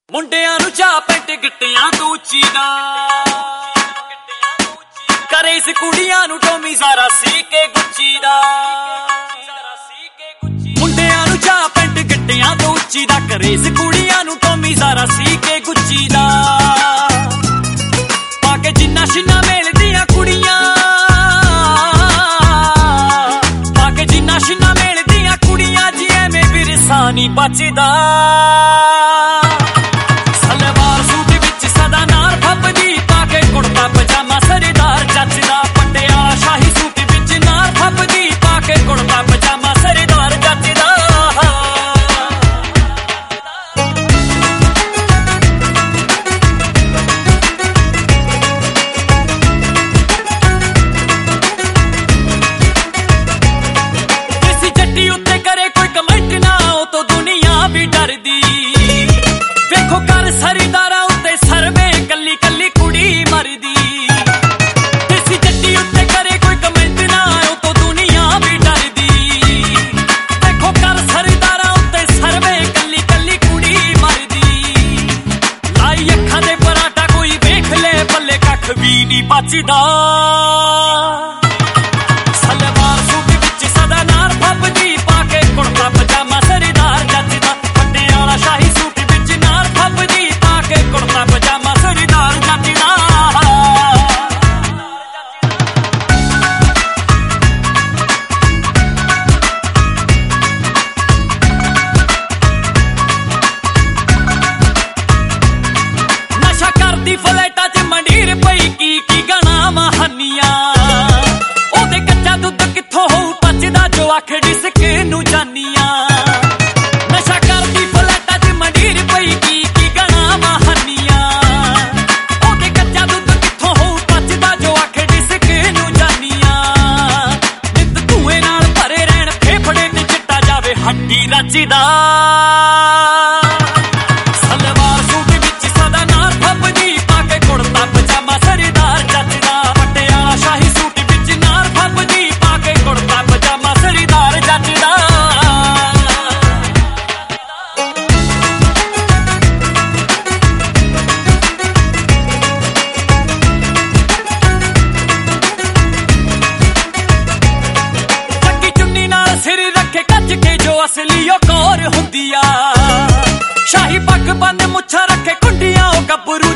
ਮੁੰਡਿਆਂ ਨੂੰ ਚਾਹ ਪੈਂਟ ਗਿੱਟਿਆਂ ਤੋਂ ਉੱਚੀ ਦਾ ਕਰੇ ਇਸ ਕੁੜੀਆਂ ਨੂੰ ਟੋਮੀ ਜ਼ਾਰਾ ਸੀ ਕੇ ਗੁੱਚੀ ਦਾ। ਮੁੰਡਿਆਂ ਨੂੰ ਚਾਹ ਪੈਂਟ ਗਿੱਟਿਆਂ ਤੋਂ ਉੱਚੀ ਦਾ ਕਰੇ ਇਸ ਕੁੜੀਆਂ ਨੂੰ ਟੋਮੀ ਜ਼ਾਰਾ ਸੀ ਕੇ ਗੁੱਚੀ ਦਾ। ਪਾ ਕੇ ਜਿੰਨਾ ਸ਼ਿਨਾ ਮੇਲਦੀਆਂ ਕੁੜੀਆਂ, ਪਾ ਕੇ ਜਿੰਨਾ ਸ਼ਿਨਾ ਮੇਲਦੀਆਂ ਕੁੜੀਆਂ ਜੀ ਐਵੇਂ ਵਿਰਸਾ ਨੀ ਬਚਦਾ। ਸਲਵਾਰ ਸੂਟ ਵਿੱਚ ਸਦਾ ਨਾਰ ਫੱਬਦੀ ਪਾ ਕੇ ਕੁੜਤਾ ਪਜਾਮਾ ਸਰਦਾਰ ਜੱਚਦਾ। ਪਟਿਆਲਾ ਸ਼ਾਹੀ ਸੂਟ ਵਿੱਚ ਨਾਰ ਫੱਬਦੀ ਪਾ ਕੇ ਕੁੜਤਾ ਪਜਾਮਾ ਸਰਦਾਰ ਜੱਚਦਾ। ਕਿਸੇ ਜੱਟੀ ਉੱਤੇ ਕਰੇ ਕੋਈ ਕਮੈਂਟ ਨਾ ਉਹ ਤੋਂ ਦੁਨੀਆ ਵੀ ਡਰਦੀ। ਵੇਖੋ ਕਰ ਸਰਦਾਰਾਂ ਉੱਤੇ ਸਰਵੇ ਕੱਲੀ ਕੱਲੀ ਕੁੜੀ ਮਰਦੀ। ਕਿਸੇ ਜੱਟੀ ਉੱਤੇ ਕਰੇ ਕੋਈ ਕਮੈਂਟ ਨਾ ਉਹ ਤੋਂ ਦੁਨੀਆ ਵੀ ਡਰਦੀ। ਵੇਖੋ ਕਰ ਸਰਦਾਰਾਂ ਉੱਤੇ ਸਰਵੇ ਕੱਲੀ ਕੱਲੀ ਕੁੜੀ ਮਰਦੀ। ਲਾਈ ਅੱਖਾਂ ਦੇ ਪਰਾਟਾ ਕੋਈ ਵੇਖ ਲੈ ਪੱਲੇ ਕੱਖ ਵੀ ਨੀ ਬਚਦਾ। ਸਲਵਾਰ ਸੂਟ ਵਿੱਚ ਸਦਾ ਨਾਰ ਫੱਬਦੀ ਪਾ ਕੇ ਕੁੜਤਾ ਪਜਾਮਾ ਸਰਦਾਰ ਜੱਚਦਾ। ਪਟਿਆਲਾ ਸ਼ਾਹੀ ਸੂਟ ਵਿੱਚ ਨਾਰ ਫੱਬਦੀ ਪਾ ਕੇ ਕੁੜਤਾ ਪਜਾਮਾ ਸਰਦਾਰ ਜੱਚਦਾ। ਨਸ਼ਾ ਕਰਦੀ ਫਲੈਟਾਂ 'ਚ ਮੰਡੀਰ ਪਈ ਕੀ ਗਾਣਾ ਮਹਾਨੀਆਂ। ਉਹਦੇ ਕੱਚਾ ਦੁੱਧ ਕਿੱਥੋਂ ਹੋਊ ਪਚਦਾ ਜੋ ਆਖ ਡਿਸਕ ਨੂੰ ਜਾਨੀਆਂ। ਨਸ਼ਾ ਕਰਦੀ ਫਲੈਟਾਂ 'ਚ ਮੰਡੀਰ ਪਈ ਕੀ ਗਾਣਾ ਮਹਾਨੀਆਂ। ਉਹਦੇ ਕੱਚਾ ਦੁੱਧ ਕਿੱਥੋਂ ਹੋਊ ਪਚਦਾ ਜੋ ਆਖ ਡਿਸਕ ਨੂੰ ਜਾਨੀਆਂ। ਨਿੱਤ ਧੂਏ ਨਾਲ ਭਰੇ ਰਹਿਣ ਫੇਫੜੇ ਤੇ ਚਿੱਟਾ ਜਾਵੇ ਹੱਡੀ ਰਚਦਾ। ਸਲਵਾਰ ਸੂਟ ਵਿੱਚ ਸਦਾ ਨਾਰ ਫੱਬਦੀ ਪਾ ਕੇ ਕੁੜਤਾ ਪਜਾਮਾ ਸਰਦਾਰ ਜੱਚਦਾ। ਪਟਿਆਲਾ ਸ਼ਾਹੀ ਸੂਟ ਵਿੱਚ ਨਾਰ ਫੱਬਦੀ ਪਾ ਕੇ ਕੁੜਤਾ ਪਜਾਮਾ ਸਰਦਾਰ ਜੱਚਦਾ। ਚੱਕੀ ਚੁੰਨੀ ਨਾਲ ਸਿਰ ਰੱਖੇ ਕੱਜ ਕੇ ਜੋ ਅਸਲੀ ਉਹ ਕੌਰ ਹੁੰਦੀ ਆ। ਸ਼ਾਹੀ ਪੱਗ ਬੰਨ ਮੁੱਛਾਂ ਰੱਖੇ ਕੁੰਡੀਆਂ ਉਹ ਗੱਭਰੂ